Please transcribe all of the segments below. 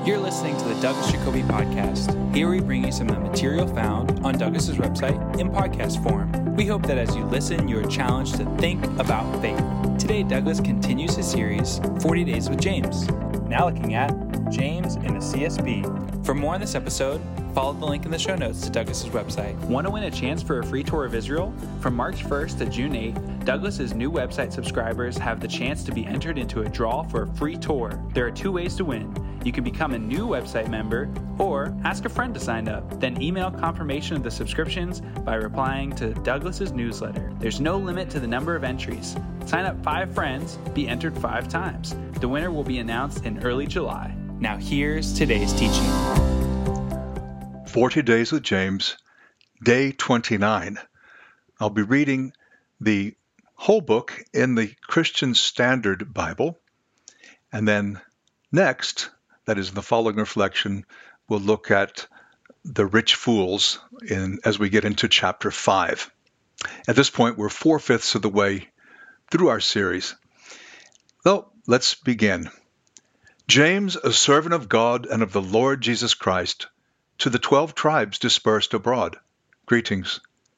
You're listening to the Douglas Jacoby Podcast. Here we bring you some of the material found on Douglas's website in podcast form. We hope that as you listen, you are challenged to think about faith. Today, Douglas continues his series, 40 Days with James. Now looking at James in the CSB. For more on this episode, follow the link in the show notes to Douglas's website. Want to win a chance for a free tour of Israel? From March 1st to June 8th, Douglas's new website subscribers have the chance to be entered into a draw for a free tour. There are two ways to win. You can become a new website member or ask a friend to sign up. Then email confirmation of the subscriptions by replying to Douglas's newsletter. There's no limit to the number of entries. Sign up 5 friends, be entered 5 times. The winner will be announced in early July. Now here's today's teaching. 40 Days with James, Day 29. I'll be reading the whole book in the Christian Standard Bible. And then next, that is the following reflection, we'll look at the rich fools as we get into chapter 5. At this point, we're 4/5 of the way through our series. Well, let's begin. James, a servant of God and of the Lord Jesus Christ, to the 12 tribes dispersed abroad. Greetings.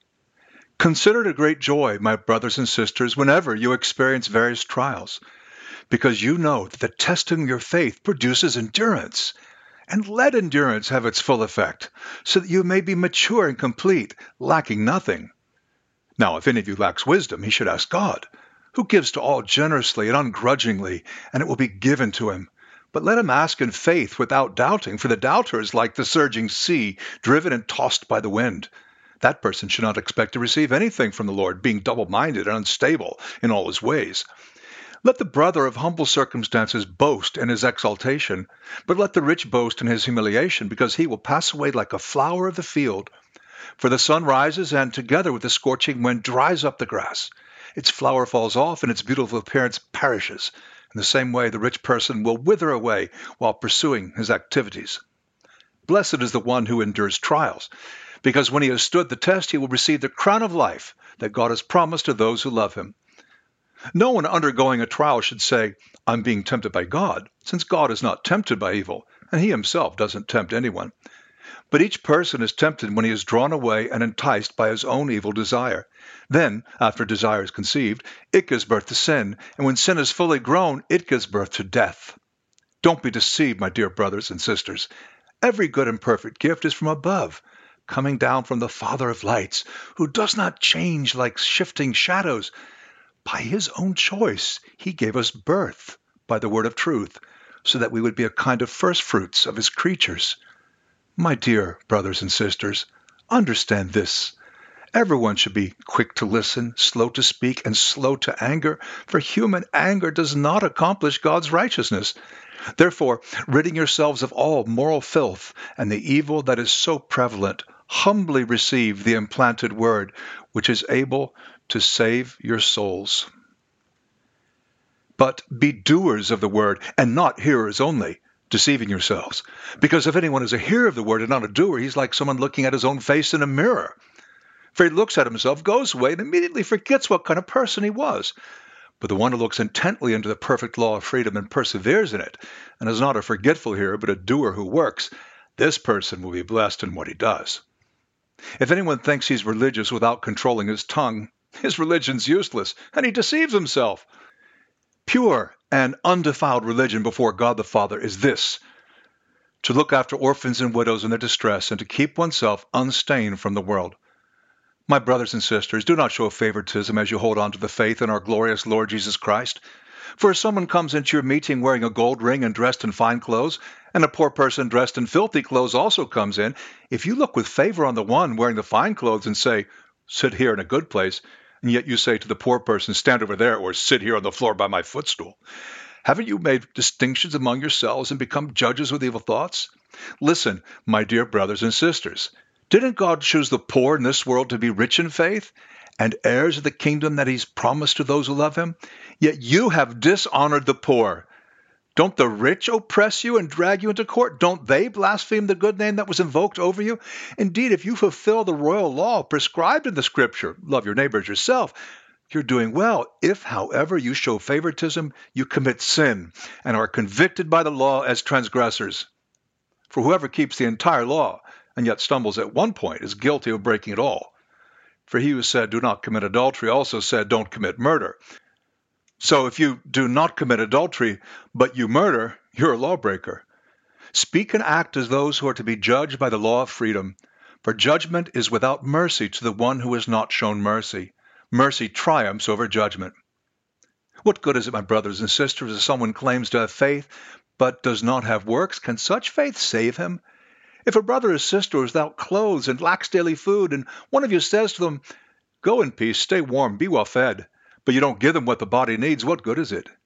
Consider it a great joy, my brothers and sisters, whenever you experience various trials, because you know that the testing of your faith produces endurance. And let endurance have its full effect, so that you may be mature and complete, lacking nothing. Now, if any of you lacks wisdom, he should ask God, who gives to all generously and ungrudgingly, and it will be given to him. But let him ask in faith without doubting, for the doubter is like the surging sea, driven and tossed by the wind. That person should not expect to receive anything from the Lord, being double-minded and unstable in all his ways. Let the brother of humble circumstances boast in his exaltation, but let the rich boast in his humiliation, because he will pass away like a flower of the field. For the sun rises, and together with the scorching wind dries up the grass. Its flower falls off, and its beautiful appearance perishes. In the same way, the rich person will wither away while pursuing his activities. Blessed is the one who endures trials, because when he has stood the test, he will receive the crown of life that God has promised to those who love him. No one undergoing a trial should say, I'm being tempted by God, since God is not tempted by evil, and he himself doesn't tempt anyone. But each person is tempted when he is drawn away and enticed by his own evil desire. Then, after desire is conceived, it gives birth to sin, and when sin is fully grown, it gives birth to death. Don't be deceived, my dear brothers and sisters. Every good and perfect gift is from above, coming down from the Father of lights, who does not change like shifting shadows. By his own choice, he gave us birth by the word of truth, so that we would be a kind of first fruits of his creatures. My dear brothers and sisters, understand this. Everyone should be quick to listen, slow to speak, and slow to anger, for human anger does not accomplish God's righteousness. Therefore, ridding yourselves of all moral filth and the evil that is so prevalent, humbly receive the implanted word, which is able to save your souls. But be doers of the word, and not hearers only, deceiving yourselves. Because if anyone is a hearer of the word and not a doer, he's like someone looking at his own face in a mirror. For he looks at himself, goes away, and immediately forgets what kind of person he was. But the one who looks intently into the perfect law of freedom and perseveres in it, and is not a forgetful hearer, but a doer who works, this person will be blessed in what he does. If anyone thinks he's religious without controlling his tongue, his religion's useless, and he deceives himself. Pure and undefiled religion before God the Father is this: to look after orphans and widows in their distress, and to keep oneself unstained from the world. My brothers and sisters, do not show favoritism as you hold on to the faith in our glorious Lord Jesus Christ. For if someone comes into your meeting wearing a gold ring and dressed in fine clothes, and a poor person dressed in filthy clothes also comes in, if you look with favor on the one wearing the fine clothes and say, sit here in a good place, and yet you say to the poor person, stand over there, or sit here on the floor by my footstool, haven't you made distinctions among yourselves and become judges with evil thoughts? Listen, my dear brothers and sisters, didn't God choose the poor in this world to be rich in faith and heirs of the kingdom that he's promised to those who love him? Yet you have dishonored the poor. Don't the rich oppress you and drag you into court? Don't they blaspheme the good name that was invoked over you? Indeed, if you fulfill the royal law prescribed in the Scripture, love your neighbor as yourself, you're doing well. If, however, you show favoritism, you commit sin and are convicted by the law as transgressors. For whoever keeps the entire law and yet stumbles at one point is guilty of breaking it all. For he who said, do not commit adultery, also said, don't commit murder. So if you do not commit adultery, but you murder, you're a lawbreaker. Speak and act as those who are to be judged by the law of freedom. For judgment is without mercy to the one who has not shown mercy. Mercy triumphs over judgment. What good is it, my brothers and sisters, if someone claims to have faith but does not have works? Can such faith save him? If a brother or sister is without clothes and lacks daily food, and one of you says to them, go in peace, stay warm, be well fed, but you don't give them what the body needs, what good is it?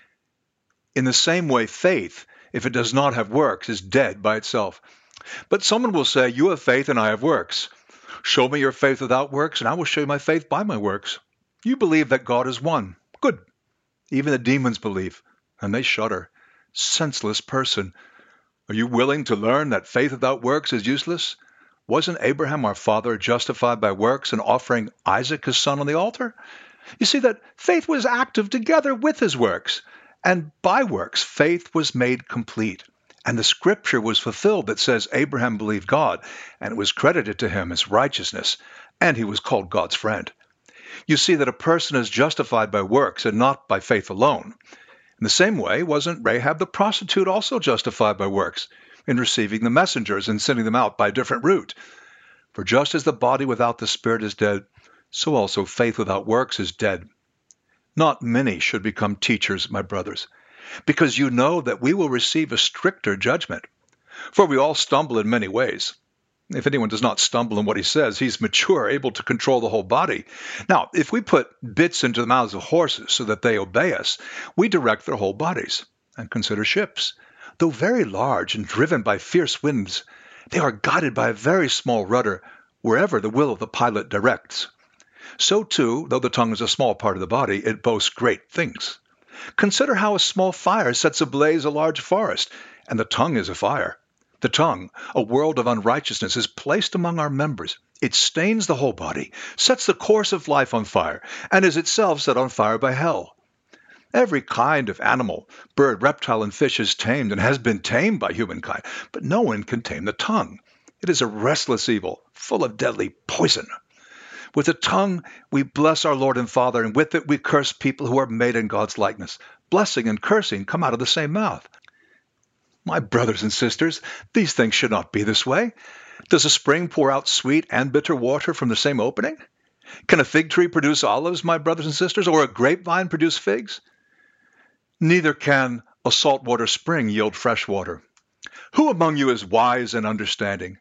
In the same way, faith, if it does not have works, is dead by itself. But someone will say, you have faith and I have works. Show me your faith without works, and I will show you my faith by my works. You believe that God is one. Good. Even the demons believe, and they shudder. Senseless person. Are you willing to learn that faith without works is useless? Wasn't Abraham our father justified by works and offering Isaac his son on the altar? You see that faith was active together with his works, and by works faith was made complete. And the scripture was fulfilled that says Abraham believed God, and it was credited to him as righteousness, and he was called God's friend. You see that a person is justified by works and not by faith alone. In the same way, wasn't Rahab the prostitute also justified by works in receiving the messengers and sending them out by a different route? For just as the body without the spirit is dead, so also faith without works is dead. Not many should become teachers, my brothers, because you know that we will receive a stricter judgment. For we all stumble in many ways. If anyone does not stumble in what he says, he's mature, able to control the whole body. Now, if we put bits into the mouths of horses so that they obey us, we direct their whole bodies. And consider ships. Though very large and driven by fierce winds, they are guided by a very small rudder wherever the will of the pilot directs. So too, though the tongue is a small part of the body, it boasts great things. Consider how a small fire sets ablaze a large forest, and the tongue is a fire. The tongue, a world of unrighteousness, is placed among our members. It stains the whole body, sets the course of life on fire, and is itself set on fire by hell. Every kind of animal, bird, reptile, and fish is tamed and has been tamed by humankind, but no one can tame the tongue. It is a restless evil, full of deadly poison. With the tongue we bless our Lord and Father, and with it we curse people who are made in God's likeness. Blessing and cursing come out of the same mouth. My brothers and sisters, these things should not be this way. Does a spring pour out sweet and bitter water from the same opening? Can a fig tree produce olives, my brothers and sisters, or a grapevine produce figs? Neither can a saltwater spring yield fresh water. Who among you is wise and understanding?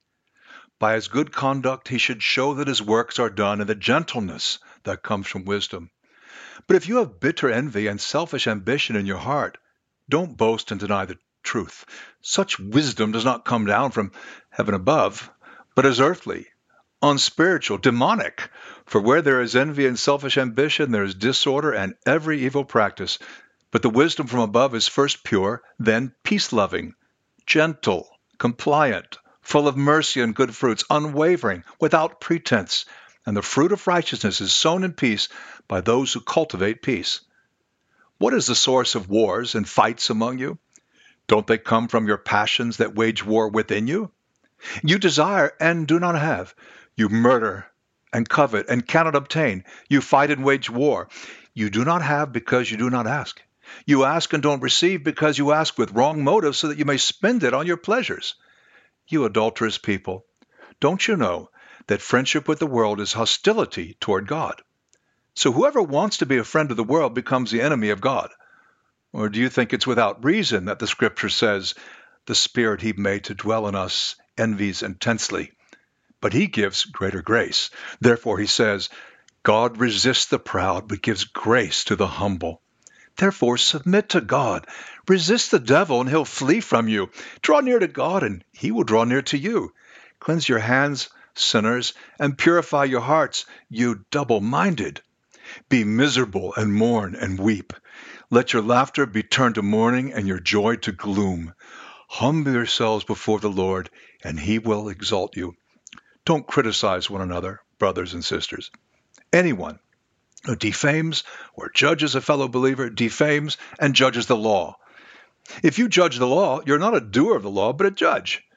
By his good conduct he should show that his works are done in the gentleness that comes from wisdom. But if you have bitter envy and selfish ambition in your heart, don't boast and deny the truth. Such wisdom does not come down from heaven above, but is earthly, unspiritual, demonic. For where there is envy and selfish ambition, there is disorder and every evil practice. But the wisdom from above is first pure, then peace-loving, gentle, compliant, full of mercy and good fruits, unwavering, without pretense. And the fruit of righteousness is sown in peace by those who cultivate peace. What is the source of wars and fights among you? Don't they come from your passions that wage war within you? You desire and do not have. You murder and covet and cannot obtain. You fight and wage war. You do not have because you do not ask. You ask and don't receive because you ask with wrong motives so that you may spend it on your pleasures. You adulterous people, don't you know that friendship with the world is hostility toward God? So whoever wants to be a friend of the world becomes the enemy of God. Or do you think it's without reason that the scripture says, the Spirit he made to dwell in us envies intensely, but he gives greater grace. Therefore he says, God resists the proud, but gives grace to the humble. Therefore submit to God. Resist the devil, and he'll flee from you. Draw near to God, and he will draw near to you. Cleanse your hands, sinners, and purify your hearts, you double-minded. Be miserable and mourn and weep. Let your laughter be turned to mourning and your joy to gloom. Humble yourselves before the Lord, and he will exalt you. Don't criticize one another, brothers and sisters. Anyone who defames or judges a fellow believer defames and judges the law. If you judge the law, you're not a doer of the law, but a judge.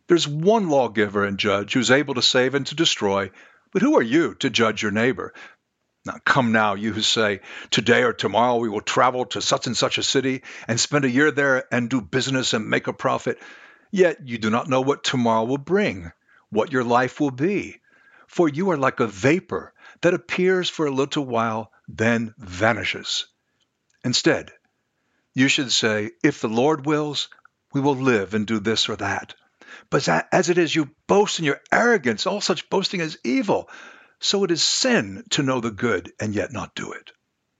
There's one lawgiver and judge who's able to save and to destroy, but who are you to judge your neighbor? Now, come now, you who say, today or tomorrow we will travel to such and such a city and spend a year there and do business and make a profit. Yet you do not know what tomorrow will bring, what your life will be. For you are like a vapor that appears for a little while, then vanishes. Instead, you should say, if the Lord wills, we will live and do this or that. But as it is, you boast in your arrogance. All such boasting is evil. So it is sin to know the good and yet not do it.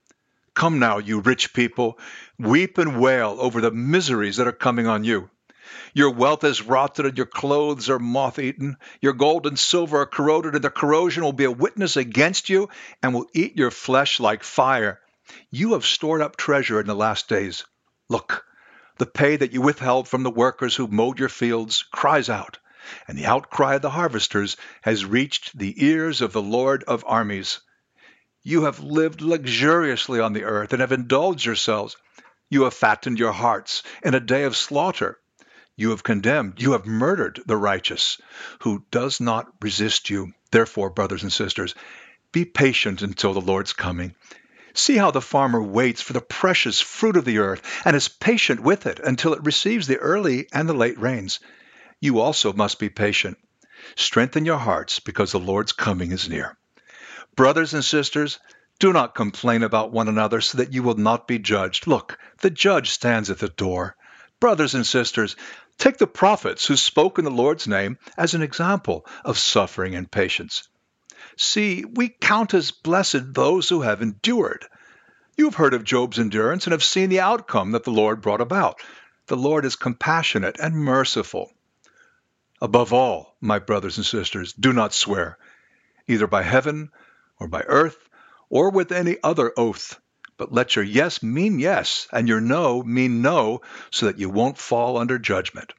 Come now, you rich people, weep and wail over the miseries that are coming on you. Your wealth is rotted and your clothes are moth-eaten. Your gold and silver are corroded, and the corrosion will be a witness against you and will eat your flesh like fire. You have stored up treasure in the last days. Look, the pay that you withheld from the workers who mowed your fields cries out, and the outcry of the harvesters has reached the ears of the Lord of armies. You have lived luxuriously on the earth and have indulged yourselves. You have fattened your hearts in a day of slaughter. You have condemned, you have murdered the righteous, who does not resist you. Therefore, brothers and sisters, be patient until the Lord's coming. See how the farmer waits for the precious fruit of the earth and is patient with it until it receives the early and the late rains. You also must be patient. Strengthen your hearts because the Lord's coming is near. Brothers and sisters, do not complain about one another so that you will not be judged. Look, the judge stands at the door. Brothers and sisters, take the prophets who spoke in the Lord's name as an example of suffering and patience. See, we count as blessed those who have endured. You have heard of Job's endurance and have seen the outcome that the Lord brought about. The Lord is compassionate and merciful. Above all, my brothers and sisters, do not swear, either by heaven or by earth or with any other oath, but let your yes mean yes and your no mean no, so that you won't fall under judgment.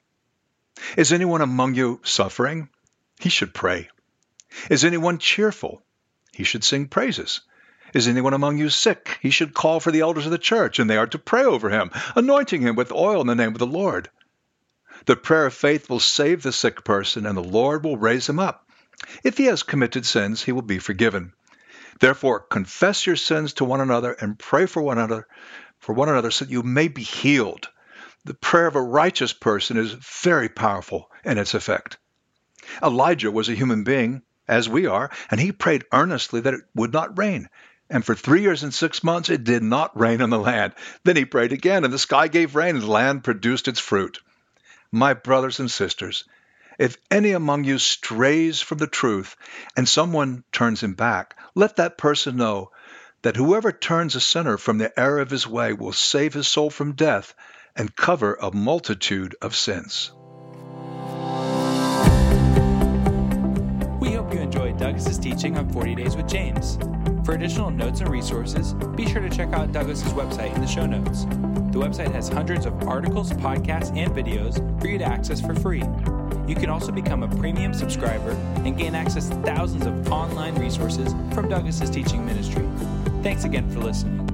Is anyone among you suffering? He should pray. Is anyone cheerful? He should sing praises. Is anyone among you sick? He should call for the elders of the church, and they are to pray over him, anointing him with oil in the name of the Lord. The prayer of faith will save the sick person, and the Lord will raise him up. If he has committed sins, he will be forgiven. Therefore, confess your sins to one another and pray for one another so that you may be healed. The prayer of a righteous person is very powerful in its effect. Elijah was a human being, as we are, and he prayed earnestly that it would not rain. And for 3 years and 6 months, it did not rain on the land. Then he prayed again, and the sky gave rain, and the land produced its fruit. My brothers and sisters, if any among you strays from the truth and someone turns him back, let that person know that whoever turns a sinner from the error of his way will save his soul from death and cover a multitude of sins. We hope you enjoyed Douglas's teaching on 40 Days with James. For additional notes and resources, be sure to check out Douglas's website in the show notes. The website has hundreds of articles, podcasts, and videos for you to access for free. You can also become a premium subscriber and gain access to thousands of online resources from Douglas's teaching ministry. Thanks again for listening.